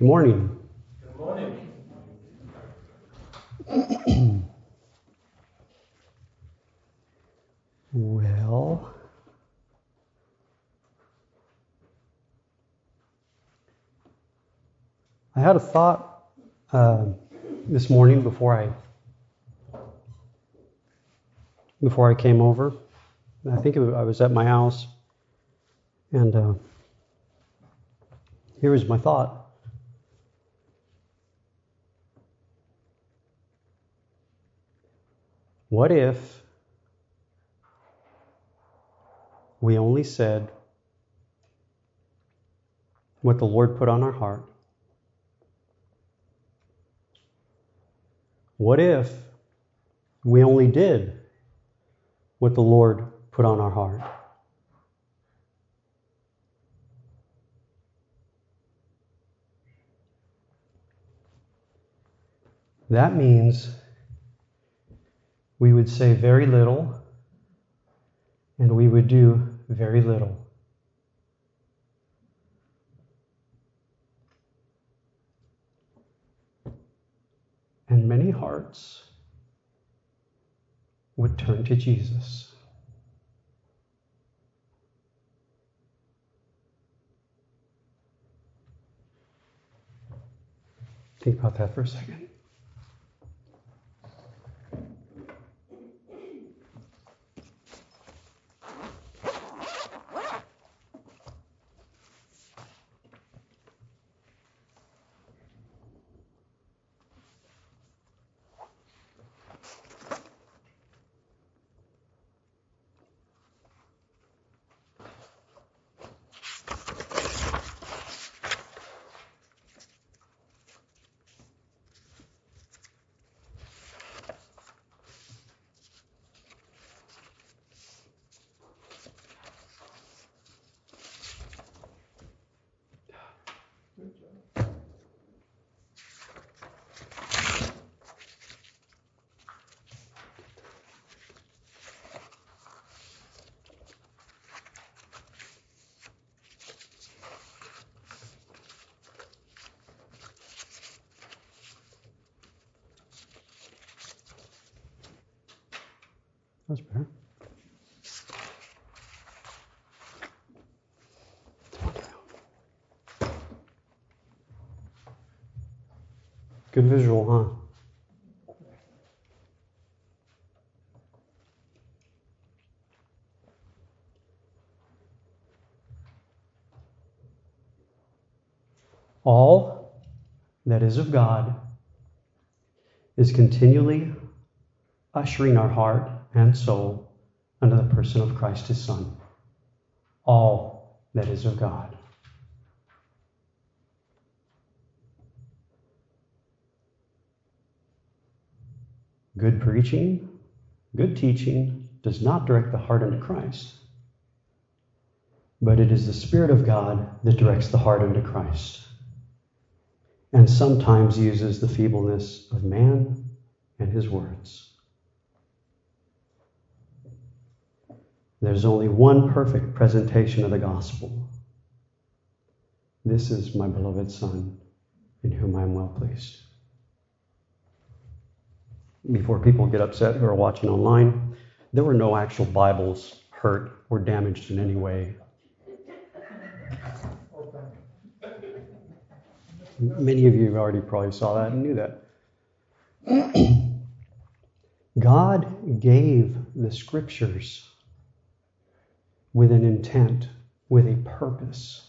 Good morning. Good morning. Well, I had a thought this morning before I came over. I think I was at my house, and here was my thought. What if we only said what the Lord put on our heart? What if we only did what the Lord put on our heart? That means we would say very little and we would do very little. And many hearts would turn to Jesus. Think about that for a second. That's better. Good visual, huh? All that is of God is continually ushering our heart and soul under the person of Christ his Son. All that is of God. Good preaching, good teaching does not direct the heart unto Christ, but it is the Spirit of God that directs the heart unto Christ, and sometimes uses the feebleness of man and his words. There's only one perfect presentation of the gospel. This is my beloved Son, in whom I am well pleased. Before people get upset who are watching online, there were no actual Bibles hurt or damaged in any way. Many of you already probably saw that and knew that. God gave the scriptures with an intent, with a purpose.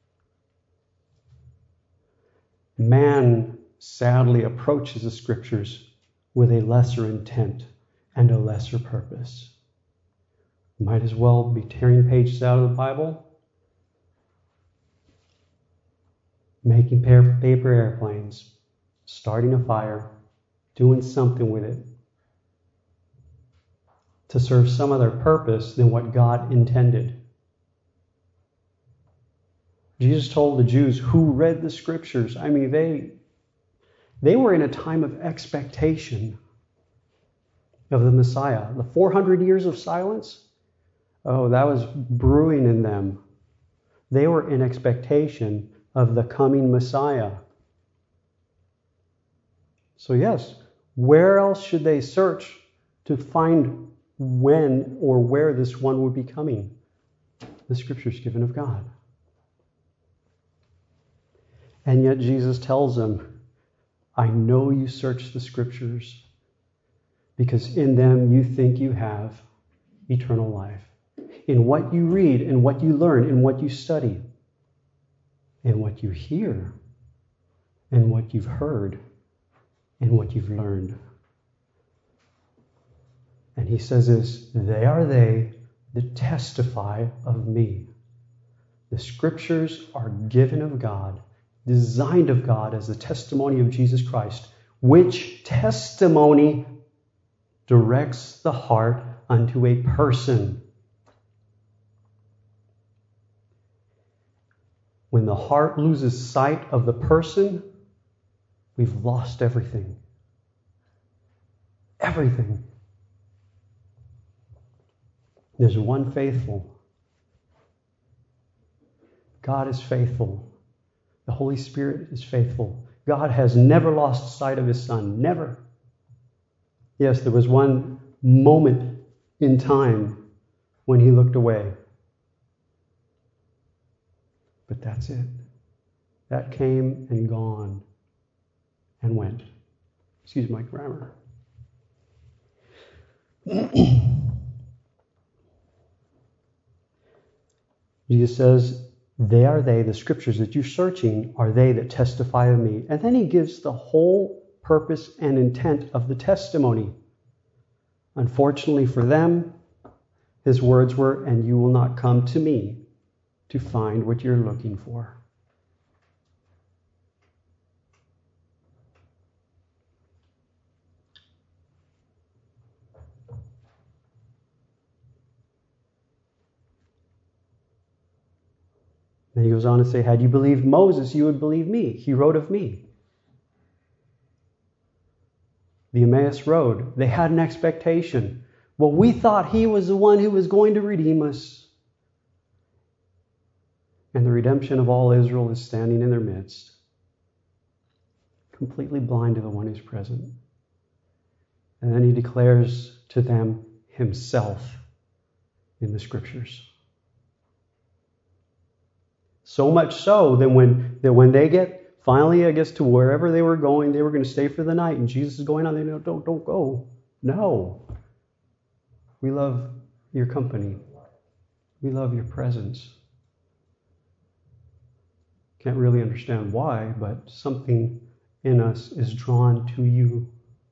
Man sadly approaches the scriptures with a lesser intent and a lesser purpose. Might as well be tearing pages out of the Bible, making paper airplanes, starting a fire, doing something with it to serve some other purpose than what God intended. Jesus told the Jews who read the scriptures, they were in a time of expectation of the Messiah. The 400 years of silence, that was brewing in them. They were in expectation of the coming Messiah. So yes, where else should they search to find when or where this one would be coming? The Scriptures given of God. And yet Jesus tells them, I know you search the Scriptures because in them you think you have eternal life. In what you read, in what you learn, in what you study, in what you hear, in what you've heard, in what you've learned. And he says this, they are they that testify of me. The Scriptures are given of God, designed of God as the testimony of Jesus Christ, which testimony directs the heart unto a person. When the heart loses sight of the person, we've lost everything. Everything. There's one faithful. God is faithful. The Holy Spirit is faithful. God has never lost sight of His Son. Never. Yes, there was one moment in time when He looked away. But that's it. That came and gone and went. Excuse my grammar. Jesus says, they are they, the Scriptures that you're searching, are they that testify of me. And then he gives the whole purpose and intent of the testimony. Unfortunately for them, his words were, and you will not come to me to find what you're looking for. Then he goes on to say, had you believed Moses, you would believe me. He wrote of me. The Emmaus Road, they had an expectation. Well, we thought he was the one who was going to redeem us. And the redemption of all Israel is standing in their midst, completely blind to the one who's present. And then he declares to them himself in the Scriptures. So much so that when they get finally, I guess, to wherever they were going, they were going to stay for the night, and Jesus is going on, they don't go. No. We love your company. We love your presence. Can't really understand why, but something in us is drawn to you.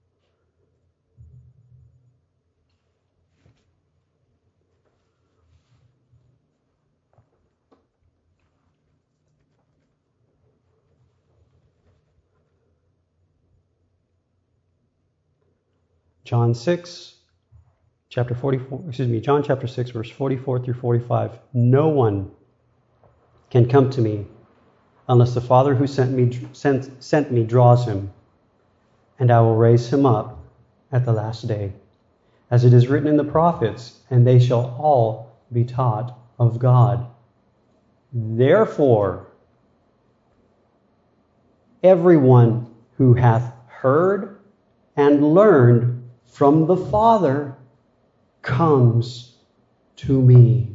John chapter 6, verse 44 through 45. No one can come to me unless the Father who sent me draws him, and I will raise him up at the last day. As it is written in the prophets, and they shall all be taught of God. Therefore, everyone who hath heard and learned from the Father comes to me.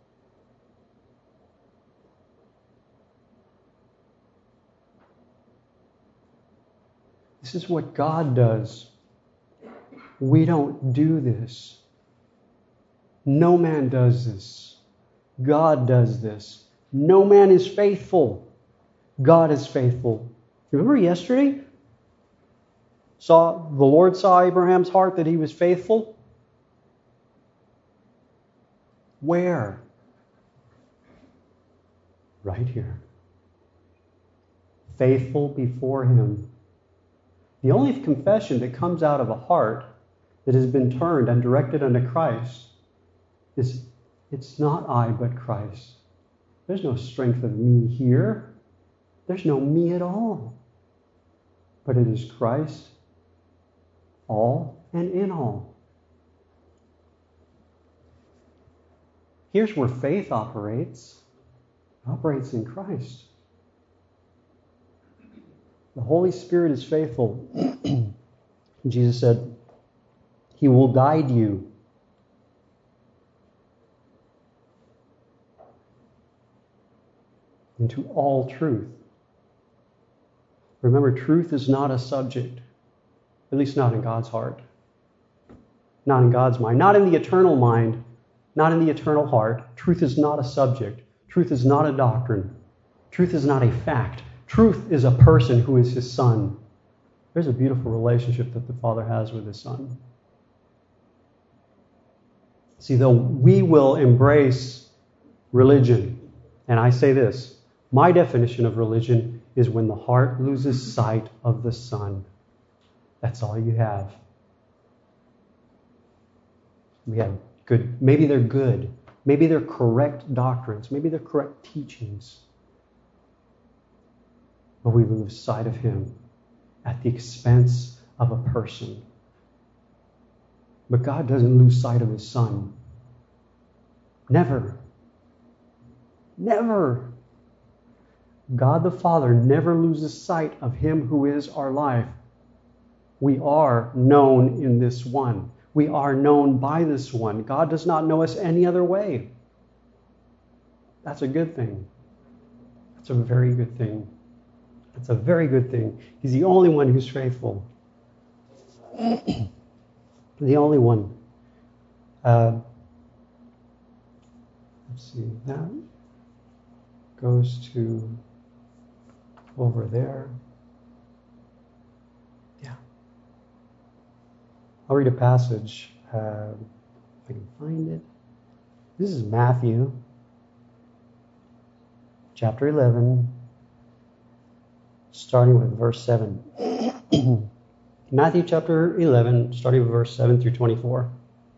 This is what God does. We don't do this. No man does this. God does this. No man is faithful. God is faithful. Remember yesterday? The Lord saw Abraham's heart that he was faithful. Where? Right here. Faithful before him. The only confession that comes out of a heart that has been turned and directed unto Christ is, it's not I but Christ. There's no strength of me here. There's no me at all. But it is Christ, all and in all. Here's where faith operates. It operates in Christ. The Holy Spirit is faithful. Jesus said, He will guide you. Into all truth. Remember, truth is not a subject, at least not in God's heart, not in God's mind, not in the eternal mind, not in the eternal heart. Truth is not a subject. Truth is not a doctrine. Truth is not a fact. Truth is a person who is His Son. There's a beautiful relationship that the Father has with His Son. See, though we will embrace religion, and I say this, my definition of religion is when the heart loses sight of the Son. That's all you have. We have good, maybe they're good, maybe they're correct doctrines, maybe they're correct teachings, but we lose sight of Him at the expense of a person. But God doesn't lose sight of His Son. Never. Never. God the Father never loses sight of Him who is our life. We are known in this one. We are known by this one. God does not know us any other way. That's a good thing. That's a very good thing. That's a very good thing. He's the only one who's faithful. The only one. Let's see. That goes to over there. Yeah. I'll read a passage. If I can find it. This is Matthew, chapter 11, starting with verse 7. Matthew chapter 11, starting with verse 7 through 24.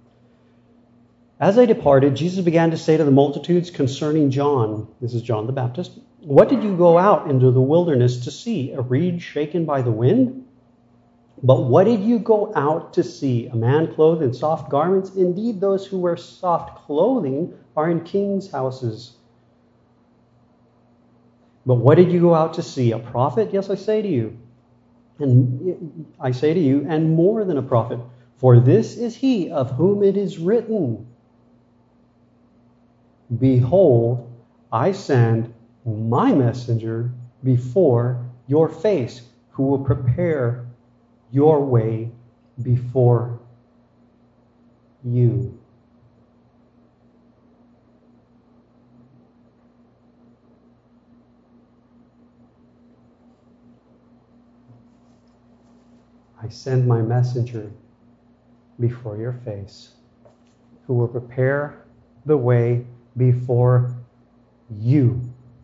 As they departed, Jesus began to say to the multitudes concerning John, this is John the Baptist, "What did you go out into the wilderness to see? A reed shaken by the wind? But what did you go out to see? A man clothed in soft garments? Indeed, those who wear soft clothing are in kings' houses. But what did you go out to see? A prophet? Yes, I say to you. And more than a prophet. For this is he of whom it is written, Behold, I send my messenger before your face, who will prepare your way before you." I send my messenger before your face, who will prepare the way before you.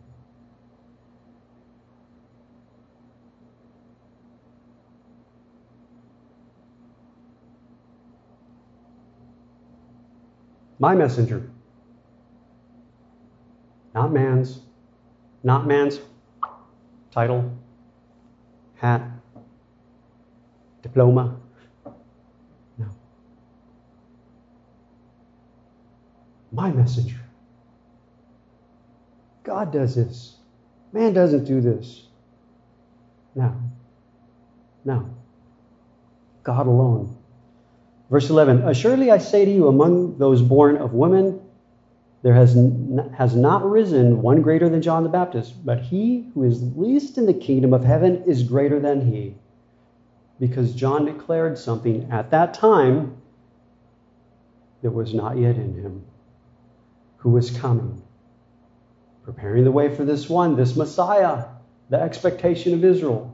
My messenger. Not man's. Not man's title, hat, diploma. No. My messenger. God does this. Man doesn't do this. No. No. God alone. Verse 11, "Assuredly I say to you, among those born of women, there has not risen one greater than John the Baptist, but he who is least in the kingdom of heaven is greater than he." Because John declared something at that time that was not yet in him, who was coming, preparing the way for this one, this Messiah, the expectation of Israel.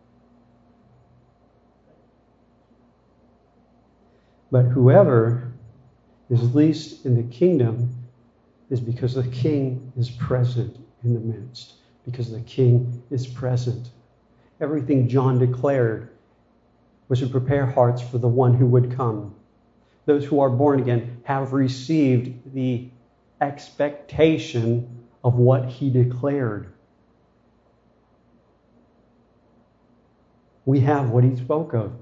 But whoever is least in the kingdom is because the King is present in the midst. Because the King is present. Everything John declared was to prepare hearts for the one who would come. Those who are born again have received the expectation of what he declared. We have what he spoke of.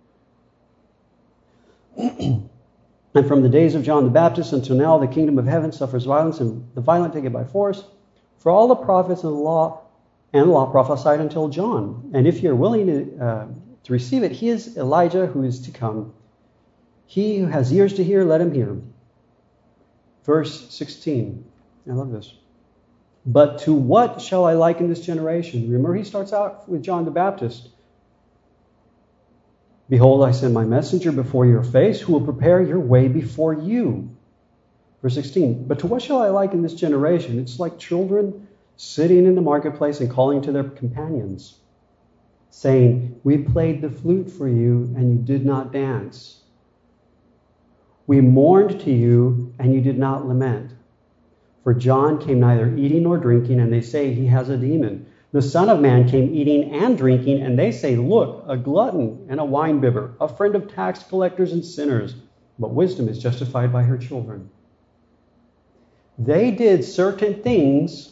And from the days of John the Baptist until now, the kingdom of heaven suffers violence, and the violent take it by force. For all the prophets and the law And the law prophesied until John. And if you're willing to receive it, he is Elijah who is to come. He who has ears to hear, let him hear. Verse 16. I love this. But to what shall I liken this generation? Remember, he starts out with John the Baptist. Behold, I send my messenger before your face, who will prepare your way before you. Verse 16. But to what shall I liken this generation? It's like children sitting in the marketplace and calling to their companions, saying, we played the flute for you, and you did not dance. We mourned to you, and you did not lament. For John came neither eating nor drinking, and they say he has a demon. The Son of Man came eating and drinking, and they say, look, a glutton and a winebibber, a friend of tax collectors and sinners. But wisdom is justified by her children. They did certain things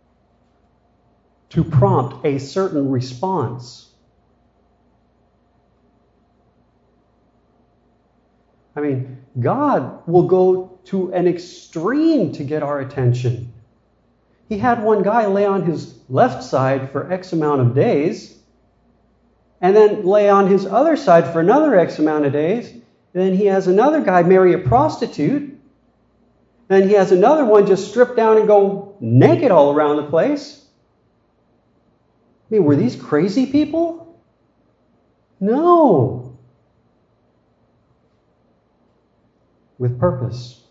to prompt a certain response. I mean, God will go to an extreme to get our attention. He had one guy lay on his left side for X amount of days, and then lay on his other side for another X amount of days. And then he has another guy marry a prostitute. Then he has another one just strip down and go naked all around the place. I mean, were these crazy people? No. With purpose.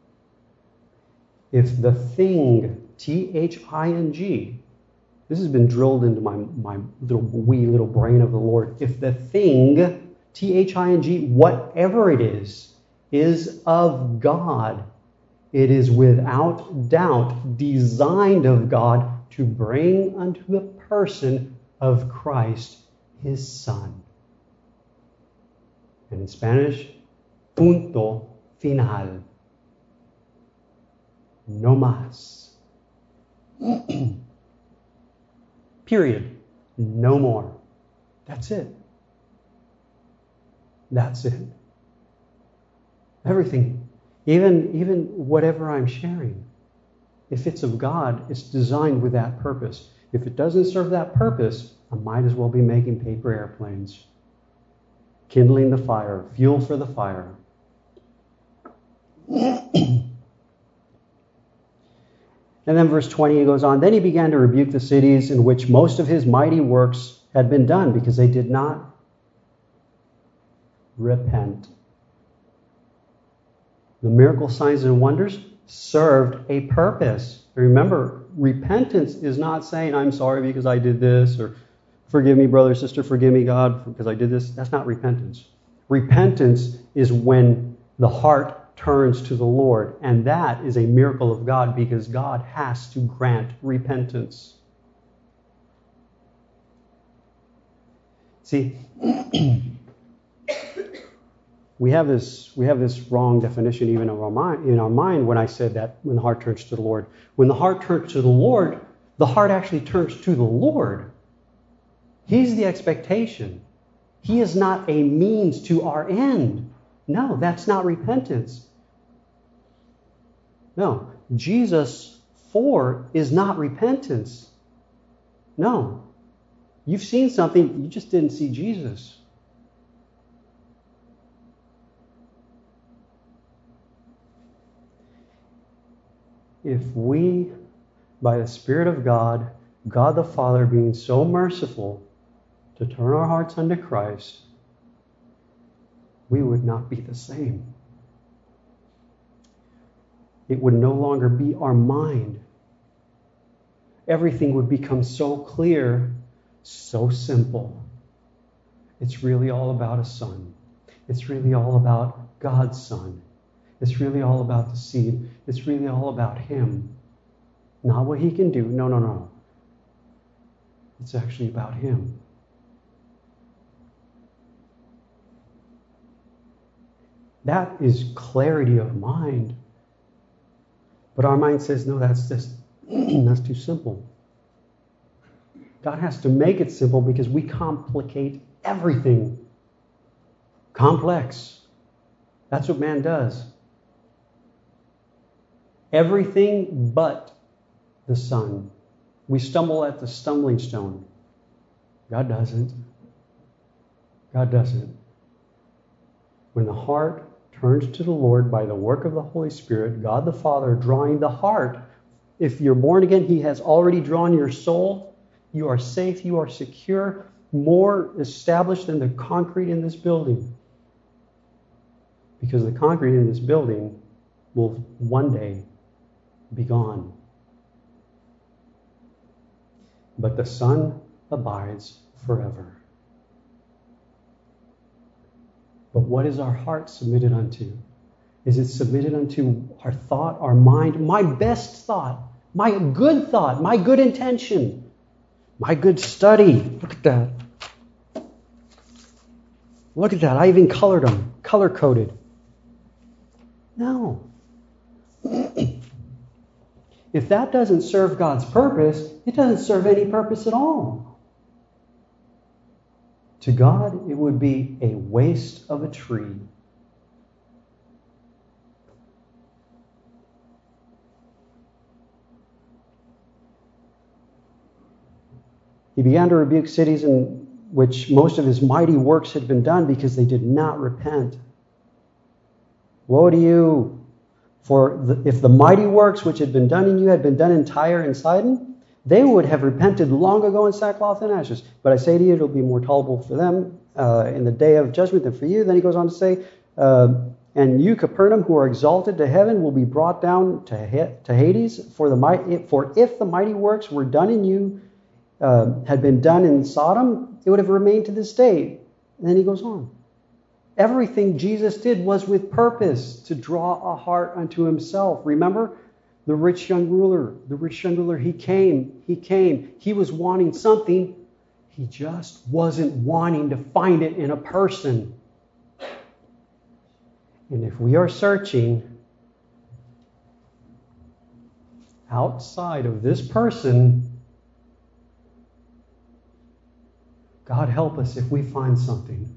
If the thing, T-H-I-N-G, this has been drilled into my wee little brain of the Lord. If the thing, T-H-I-N-G, whatever it is of God, it is without doubt designed of God to bring unto the person of Christ, his Son. And in Spanish, punto final. No más. Period. No more. That's it. That's it. Everything. Even whatever I'm sharing. If it's of God, it's designed with that purpose. If it doesn't serve that purpose, I might as well be making paper airplanes. Kindling the fire. Fuel for the fire. And then verse 20, he goes on, then he began to rebuke the cities in which most of his mighty works had been done, because they did not repent. The miracle signs and wonders served a purpose. Remember, repentance is not saying, I'm sorry because I did this, or forgive me, brother, sister, forgive me, God, because I did this. That's not repentance. Repentance is when the heart turns to the Lord, and that is a miracle of God, because God has to grant repentance. See, we have this wrong definition even in our mind when I said that when the heart turns to the Lord. When the heart turns to the Lord, the heart actually turns to the Lord. He's the expectation. He is not a means to our end. No, that's not repentance. No, Jesus for is not repentance. No. You've seen something, you just didn't see Jesus. If we, by the Spirit of God, God the Father being so merciful to turn our hearts unto Christ, we would not be the same. It would no longer be our mind. Everything would become so clear, so simple. It's really all about a son. It's really all about God's Son. It's really all about the seed. It's really all about Him. Not what He can do. No. It's actually about Him. That is clarity of mind. But our mind says, no, that's too simple. God has to make it simple because we complicate everything. Complex. That's what man does. Everything but the Son. We stumble at the stumbling stone. God doesn't. God doesn't. When the heart turns to the Lord by the work of the Holy Spirit, God the Father drawing the heart, if you're born again, He has already drawn your soul. You are safe, you are secure, more established than the concrete in this building. Because the concrete in this building will one day be gone. But the Son abides forever. But what is our heart submitted unto? Is it submitted unto our thought, our mind, my best thought, my good intention, my good study? Look at that. Look at that. I even colored them, color-coded. No. If that doesn't serve God's purpose, it doesn't serve any purpose at all. To God, it would be a waste of a tree. He began to rebuke cities in which most of his mighty works had been done because they did not repent. Woe to you! For if the mighty works which had been done in you had been done in Tyre and Sidon, they would have repented long ago in sackcloth and ashes. But I say to you, it will be more tolerable for them in the day of judgment than for you. Then he goes on to say, and you, Capernaum, who are exalted to heaven, will be brought down to Hades. For if the mighty works were done in you, had been done in Sodom, it would have remained to this day. And then he goes on. Everything Jesus did was with purpose to draw a heart unto himself. Remember? The rich young ruler, he came. He was wanting something. He just wasn't wanting to find it in a person. And if we are searching outside of this person, God help us if we find something.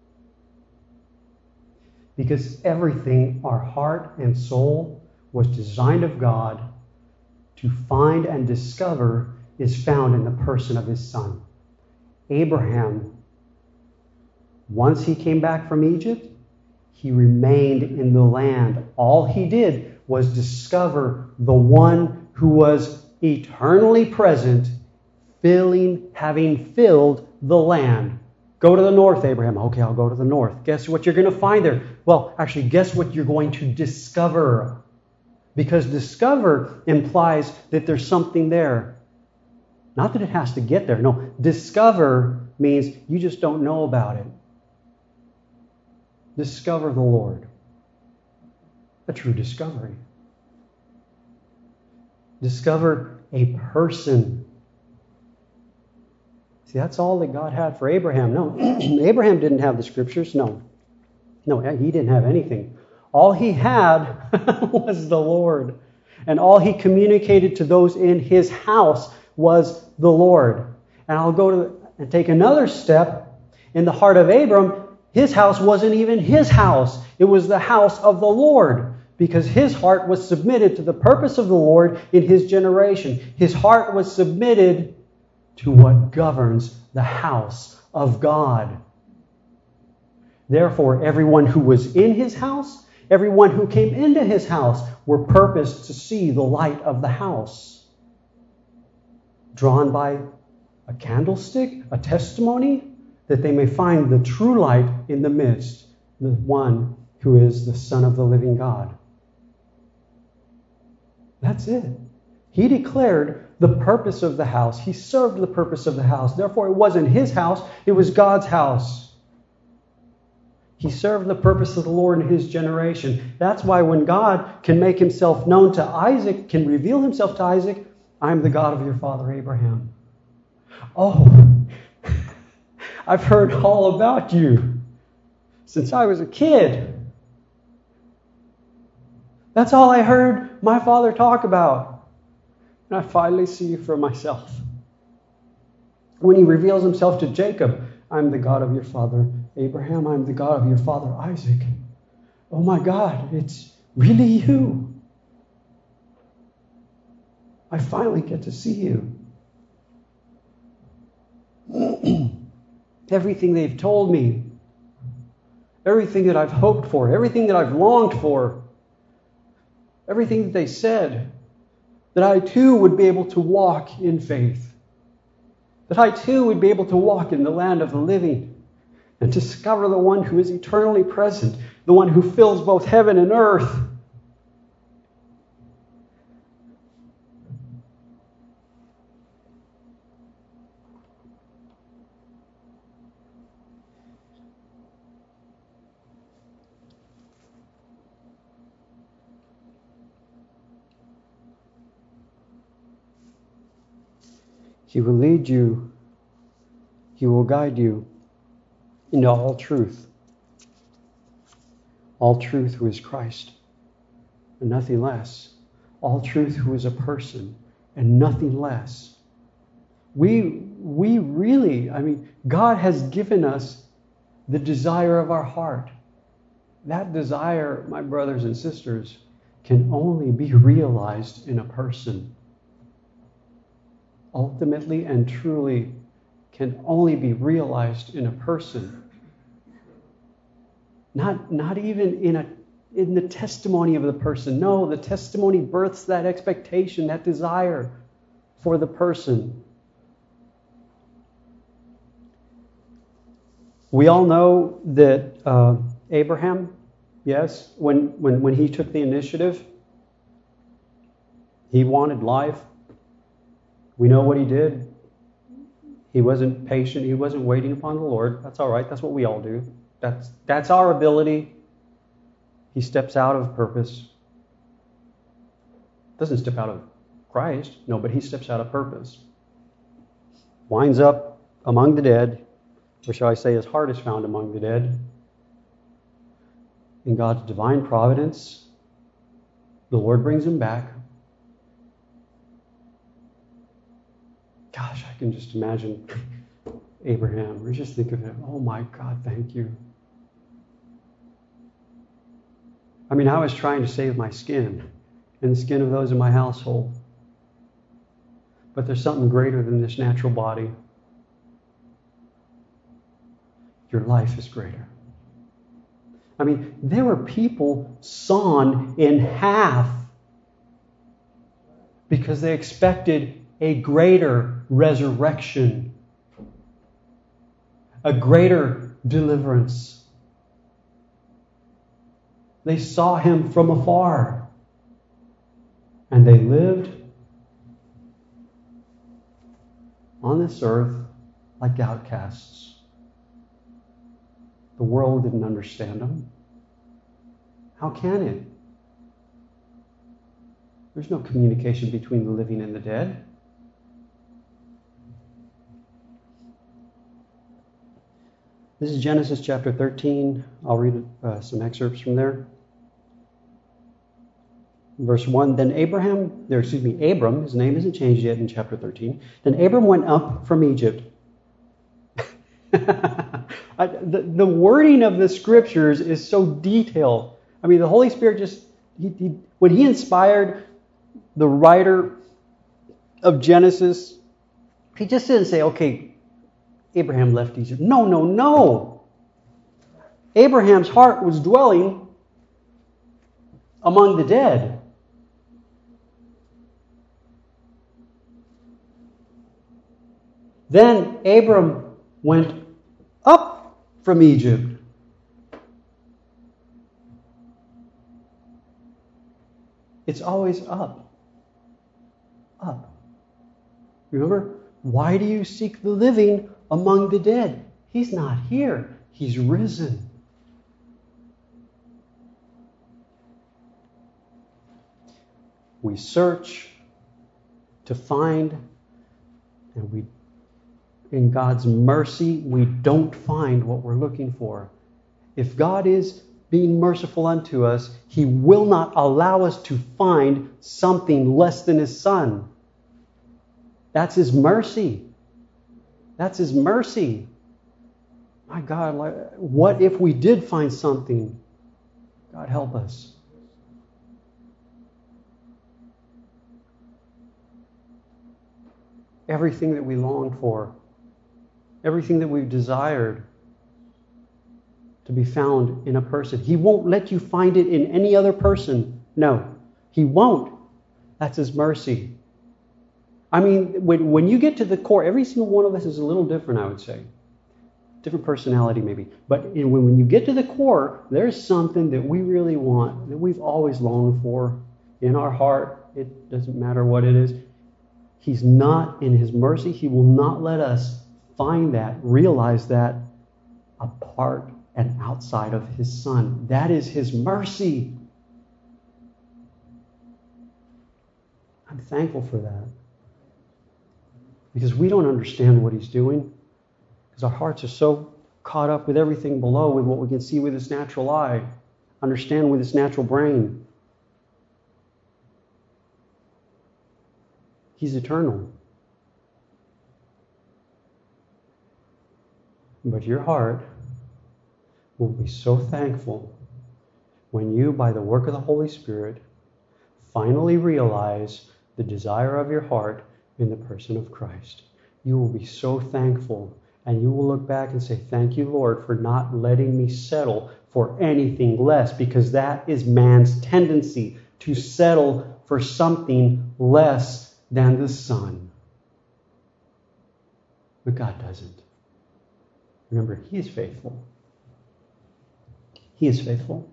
Because everything, our heart and soul, was designed of God to find and discover is found in the person of his Son. Abraham, once he came back from Egypt, he remained in the land. All he did was discover the one who was eternally present, having filled the land. Go to the north, Abraham. Okay, I'll go to the north. Guess what you're going to find there? Well, actually, guess what you're going to discover? Because discover implies that there's something there. Not that it has to get there. No, discover means you just don't know about it. Discover the Lord. A true discovery. Discover a person. See, that's all that God had for Abraham. No, Abraham didn't have the scriptures. No, he didn't have anything. All he had was the Lord. And all he communicated to those in his house was the Lord. And I'll go and take another step. In the heart of Abram, his house wasn't even his house. It was the house of the Lord. Because his heart was submitted to the purpose of the Lord in his generation. His heart was submitted to what governs the house of God. Therefore, everyone who was in his house, everyone who came into his house, were purposed to see the light of the house. Drawn by a candlestick, a testimony, that they may find the true light in the midst, the one who is the Son of the living God. That's it. He declared the purpose of the house. He served the purpose of the house. Therefore, it wasn't his house, it was God's house. He served the purpose of the Lord in his generation. That's why when God can make himself known to Isaac, can reveal himself to Isaac, I'm the God of your father Abraham. Oh, I've heard all about you since I was a kid. That's all I heard my father talk about. And I finally see you for myself. When he reveals himself to Jacob, I'm the God of your father Abraham. I'm the God of your father Isaac. Oh my God, it's really you. I finally get to see you. Everything they've told me, everything that I've hoped for, everything that I've longed for, everything that they said, that I too would be able to walk in faith, that I too would be able to walk in the land of the living and discover the one who is eternally present, the one who fills both heaven and earth. He will lead you. He will guide you into all truth. All truth who is Christ and nothing less. All truth who is a person and nothing less. We really, God has given us the desire of our heart. That desire, my brothers and sisters, can only be realized in a person. Ultimately and truly can only be realized in a person. Not even in the testimony of the person. No, the testimony births that expectation, that desire for the person. We all know that Abraham, yes, when he took the initiative, he wanted life. We know what he did. He wasn't patient. He wasn't waiting upon the Lord. That's all right. That's what we all do. That's our ability. He steps out of purpose. Doesn't step out of Christ. No, but he steps out of purpose. Winds up among the dead, or shall I say his heart is found among the dead. In God's divine providence, the Lord brings him back. Gosh, I can just imagine Abraham, or just think of him. Oh my God, thank you. I was trying to save my skin and the skin of those in my household. But there's something greater than this natural body. Your life is greater. There were people sawn in half because they expected a greater resurrection, a greater deliverance. They saw him from afar, and they lived on this earth like outcasts. The world didn't understand them. How can it? There's no communication between the living and the dead. This is Genesis chapter 13. I'll read some excerpts from there. Verse 1, then Abram, his name isn't changed yet in chapter 13. Then Abram went up from Egypt. The wording of the scriptures is so detailed. The Holy Spirit when he inspired the writer of Genesis, he just didn't say, okay, Abraham left Egypt. No. Abraham's heart was dwelling among the dead. Then Abram went up from Egypt. It's always up. Up. Remember? Why do you seek the living among the dead? He's not here. He's risen. We search to find, and in God's mercy, we don't find what we're looking for. If God is being merciful unto us, He will not allow us to find something less than His Son. That's His mercy. That's His mercy. My God, what if we did find something? God help us. Everything that we longed for, everything that we've desired to be found in a person. He won't let you find it in any other person. No, He won't. That's His mercy. I mean, when you get to the core, every single one of us is a little different, I would say. Different personality maybe. But when you get to the core, there's something that we really want, that we've always longed for in our heart. It doesn't matter what it is. He's not, in His mercy, He will not let us find that, realize that apart and outside of His Son. That is His mercy. I'm thankful for that. Because we don't understand what He's doing. Because our hearts are so caught up with everything below, with what we can see with this natural eye, understand with this natural brain. He's eternal. But your heart will be so thankful when you, by the work of the Holy Spirit, finally realize the desire of your heart in the person of Christ. You will be so thankful, and you will look back and say, thank you, Lord, for not letting me settle for anything less, because that is man's tendency, to settle for something less than the Son. But God doesn't. Remember, He is faithful. He is faithful.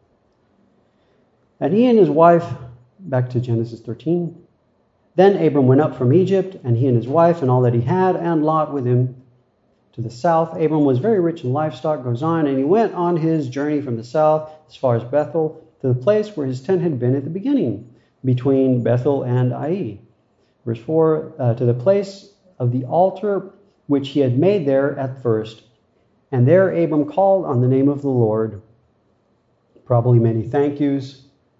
And he and his wife, back to Genesis 13, then Abram went up from Egypt, and he and his wife and all that he had, and Lot with him to the south. Abram was very rich in livestock, goes on, and he went on his journey from the south as far as Bethel, to the place where his tent had been at the beginning, between Bethel and Ai. Verse 4, to the place of the altar which he had made there at first. And there Abram called on the name of the Lord. Probably many thank yous,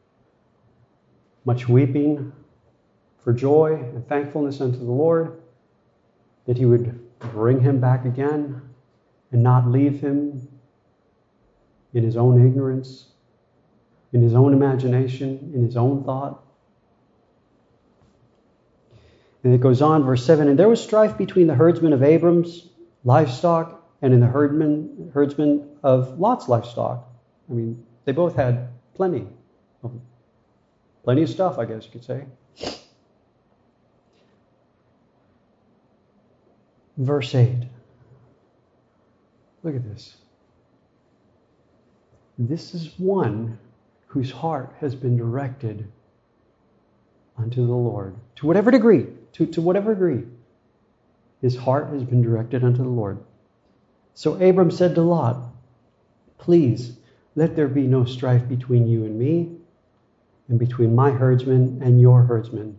much weeping for joy and thankfulness unto the Lord, that He would bring him back again and not leave him in his own ignorance, in his own imagination, in his own thought. And it goes on, verse 7, and there was strife between the herdsmen of Abram's livestock and in the herdsmen of Lot's livestock. I mean, they both had plenty of stuff, I guess you could say. Verse 8. Look at this. This is one whose heart has been directed unto the Lord. To whatever degree, to whatever degree, his heart has been directed unto the Lord. So Abram said to Lot, please, let there be no strife between you and me, and between my herdsmen and your herdsmen.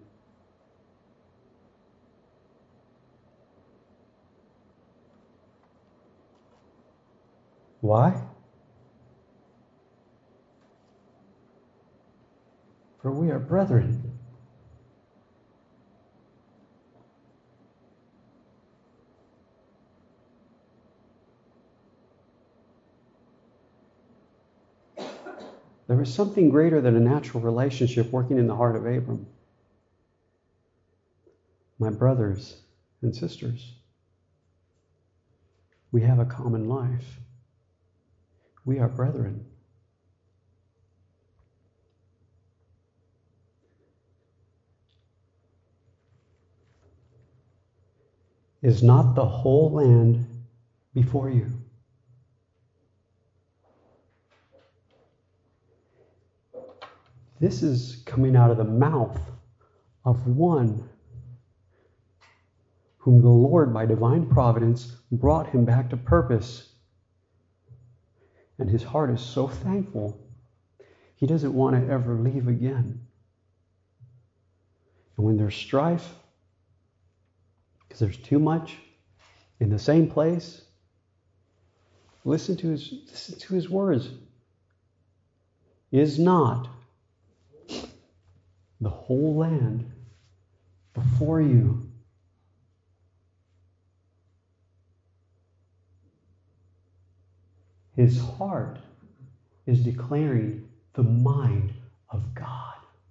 Why? For we are brethren. There was something greater than a natural relationship working in the heart of Abram. My brothers and sisters, we have a common life. We are brethren. Is not the whole land before you? This is coming out of the mouth of one whom the Lord, by divine providence, brought him back to purpose. And his heart is so thankful. He doesn't want to ever leave again. And when there's strife, because there's too much in the same place, listen to his words. Is not the whole land before you? His heart is declaring the mind of God.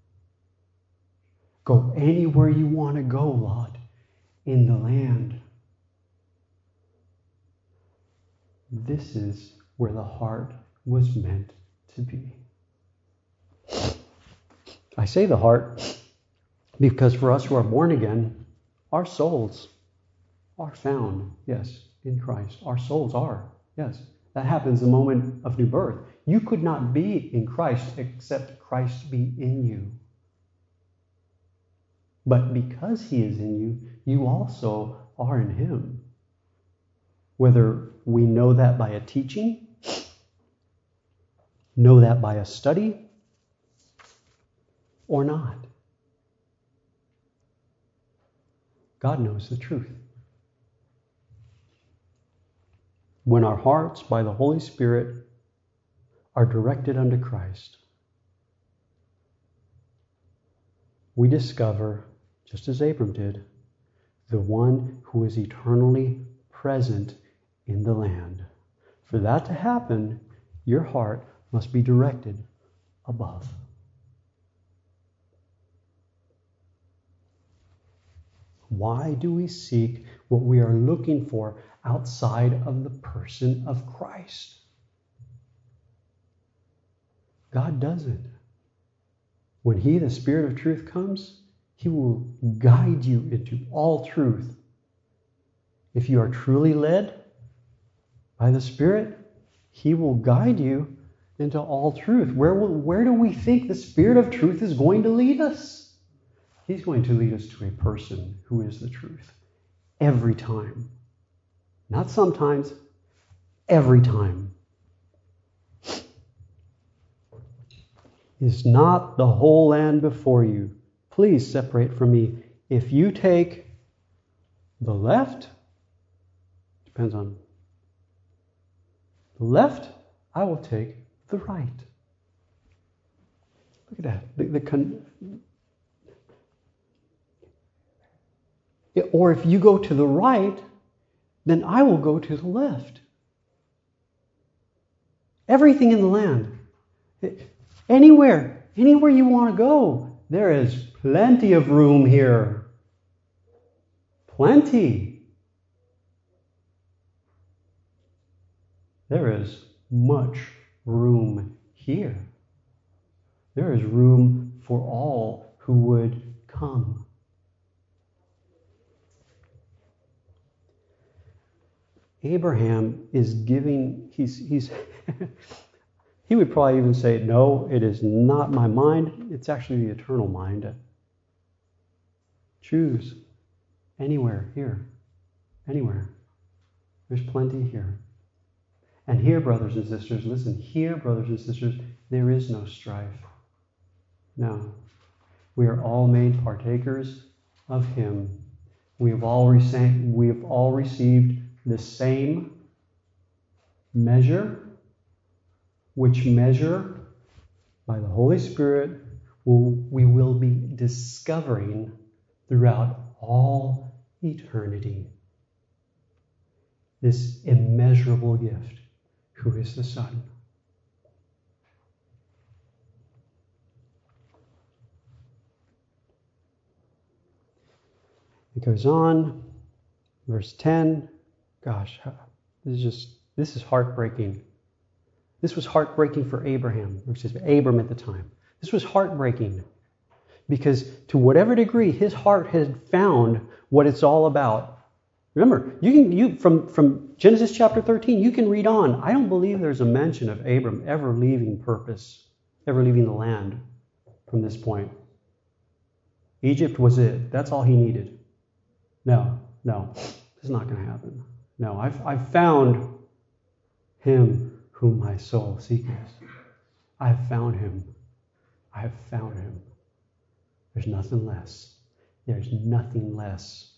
Go anywhere you want to go, Lot, in the land. This is where the heart was meant to be. I say the heart because for us who are born again, our souls are found, yes, in Christ. Our souls are, yes. That happens the moment of new birth. You could not be in Christ except Christ be in you. But because he is in you, you also are in him. Whether we know that by a teaching, know that by a study, or not. God knows the truth. When our hearts, by the Holy Spirit, are directed unto Christ, we discover, just as Abram did, the one who is eternally present in the land. For that to happen, your heart must be directed above. Why do we seek what we are looking for outside of the person of Christ? God doesn't. When he, the Spirit of truth, comes, he will guide you into all truth. If you are truly led by the Spirit, he will guide you into all truth. Where do we think the Spirit of truth is going to lead us? He's going to lead us to a person who is the truth. Every time. Not sometimes. Every time. Is not the whole land before you? Please separate from me. If you take the left, depends on the left, I will take the right. Look at that. Or if you go to the right, then I will go to the left. Everything in the land. Anywhere you want to go, there is plenty of room here. Plenty. There is much room here. There is room for all who would come. Abraham is giving, he's he would probably even say, no, it is not my mind. It's actually the eternal mind. Choose anywhere here. Anywhere. There's plenty here. And here, brothers and sisters, listen, here, brothers and sisters, there is no strife. No. We are all made partakers of him. We have all received the same measure, which measure by the Holy Spirit we will be discovering throughout all eternity. This immeasurable gift, who is the Son. It goes on, verse 10. Gosh, this is heartbreaking. This was heartbreaking for Abram at the time. This was heartbreaking because to whatever degree his heart had found what it's all about. Remember, you from Genesis chapter 13, you can read on. I don't believe there's a mention of Abram ever leaving purpose, ever leaving the land from this point. Egypt was it. That's all he needed. No, it's not going to happen. No, I've found him whom my soul seeketh. I have found him. I have found him. There's nothing less. There's nothing less.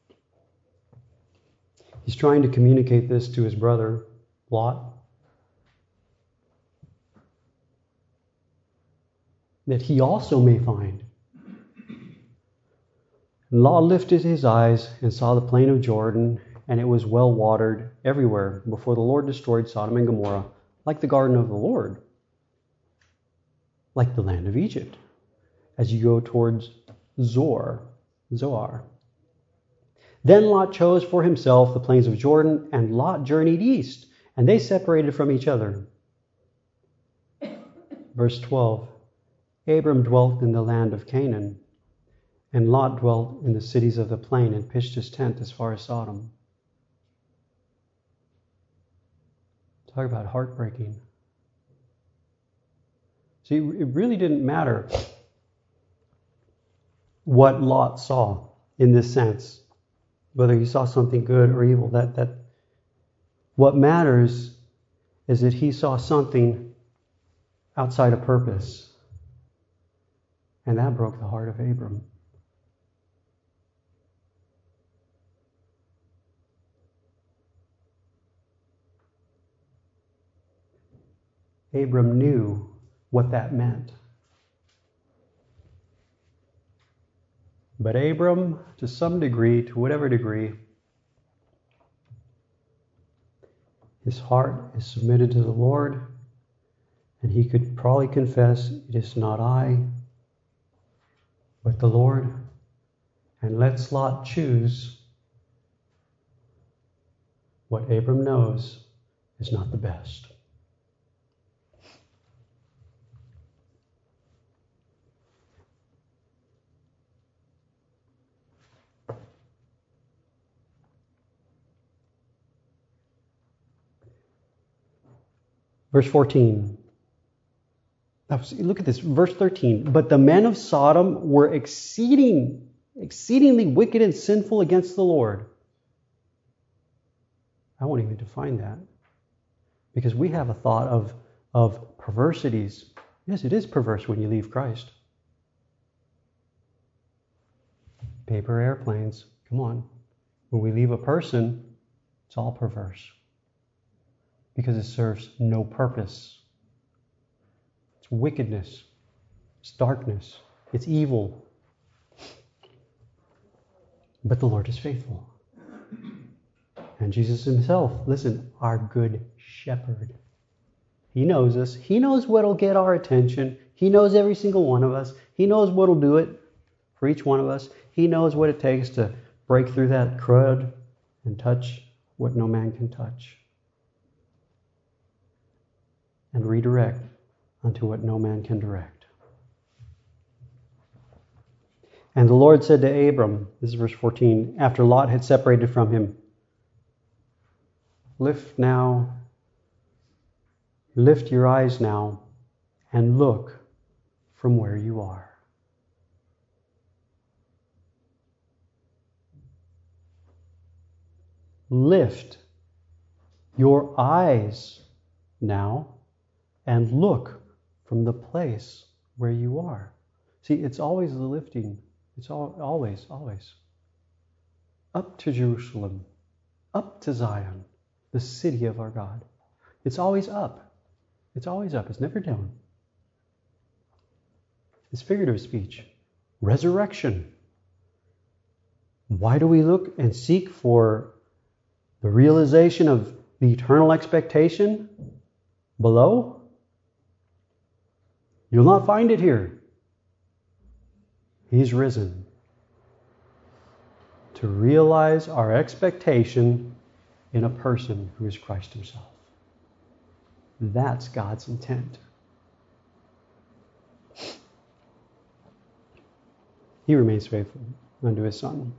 He's trying to communicate this to his brother, Lot, that he also may find. Lot lifted his eyes and saw the plain of Jordan, and it was well watered everywhere before the Lord destroyed Sodom and Gomorrah, like the garden of the Lord, like the land of Egypt, as you go towards Zoar. Then Lot chose for himself the plains of Jordan, and Lot journeyed east And they separated from each other. Verse 12. Abram dwelt in the land of Canaan, and Lot dwelt in the cities of the plain and pitched his tent as far as Sodom. Talk about heartbreaking. See, it really didn't matter what Lot saw in this sense, whether he saw something good or evil. That what matters is that he saw something outside of purpose. And that broke the heart of Abram. Abram knew what that meant. But Abram, to some degree, to whatever degree, his heart is submitted to the Lord, and he could probably confess, "It is not I, but the Lord," and lets Lot choose what Abram knows is not the best. Verse 14. Look at this, verse 13. But the men of Sodom were exceedingly wicked and sinful against the Lord. I won't even define that. Because we have a thought of perversities. Yes, it is perverse when you leave Christ. Paper airplanes, come on. When we leave a person, it's all perverse. Because it serves no purpose. It's wickedness. It's darkness. It's evil. But the Lord is faithful. And Jesus himself, listen, our good shepherd. He knows us. He knows what'll get our attention. He knows every single one of us. He knows what'll do it for each one of us. He knows what it takes to break through that crud and touch what no man can touch. And redirect unto what no man can direct. And the Lord said to Abram, this is verse 14, after Lot had separated from him, lift your eyes now and look from where you are. Lift your eyes now and look from the place where you are. See, it's always the lifting. It's always. Up to Jerusalem. Up to Zion. The city of our God. It's always up. It's always up. It's never down. It's figurative speech. Resurrection. Why do we look and seek for the realization of the eternal expectation below? You'll not find it here. He's risen to realize our expectation in a person who is Christ himself. That's God's intent. He remains faithful unto his Son.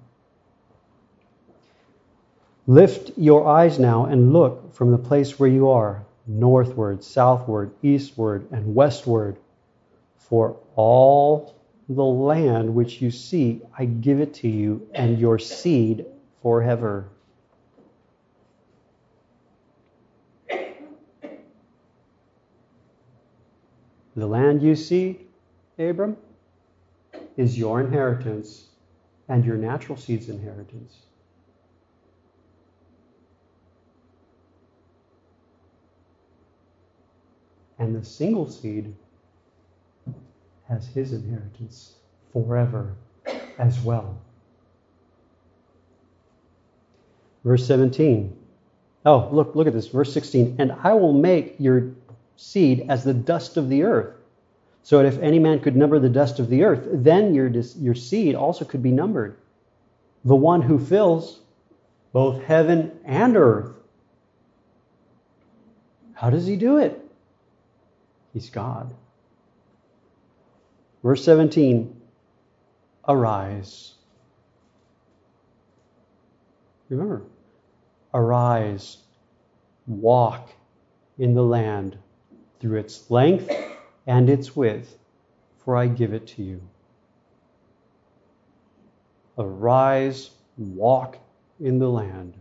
Lift your eyes now and look from the place where you are, northward, southward, eastward, and westward. For all the land which you see, I give it to you and your seed forever. The land you see, Abram, is your inheritance and your natural seed's inheritance. And the single seed has his inheritance forever as well. Verse 17. Oh, look at this. Verse 16. And I will make your seed as the dust of the earth, so that if any man could number the dust of the earth, then your seed also could be numbered. The one who fills both heaven and earth. How does he do it? He's God. Verse 17, arise. Remember, arise, walk in the land through its length and its width, for I give it to you. Arise, walk in the land.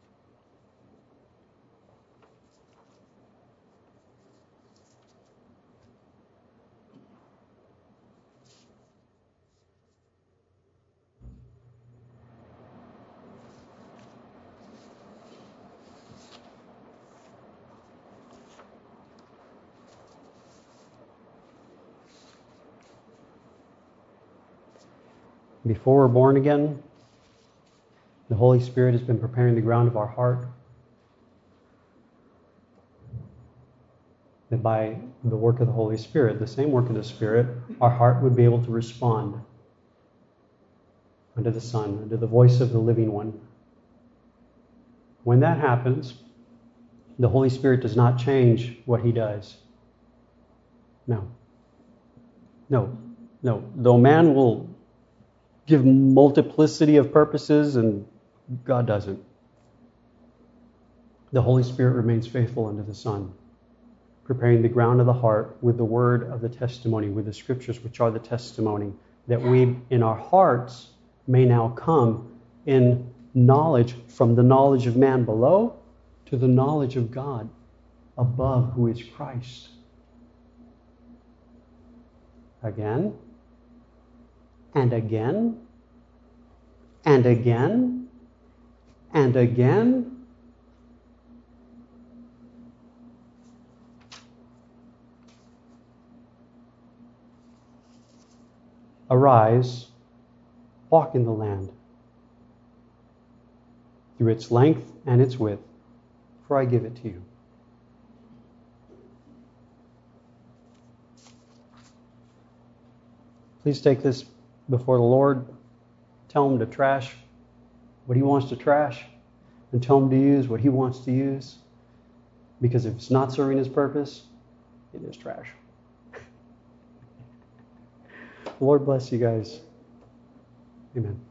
Before we're born again, the Holy Spirit has been preparing the ground of our heart, that by the work of the Holy Spirit, the same work of the Spirit, our heart would be able to respond unto the Son, unto the voice of the living one. When that happens, the Holy Spirit does not change what he does. No. Though man will give multiplicity of purposes, and God doesn't. The Holy Spirit remains faithful unto the Son, preparing the ground of the heart with the word of the testimony, with the scriptures which are the testimony, that we in our hearts may now come in knowledge, from the knowledge of man below to the knowledge of God above, who is Christ. Again, and again, and again, and again. Arise, walk in the land through its length and its width, for I give it to you. Please take this before the Lord. Tell him to trash what he wants to trash, and tell him to use what he wants to use. Because if it's not serving his purpose, it is trash. The Lord bless you guys. Amen.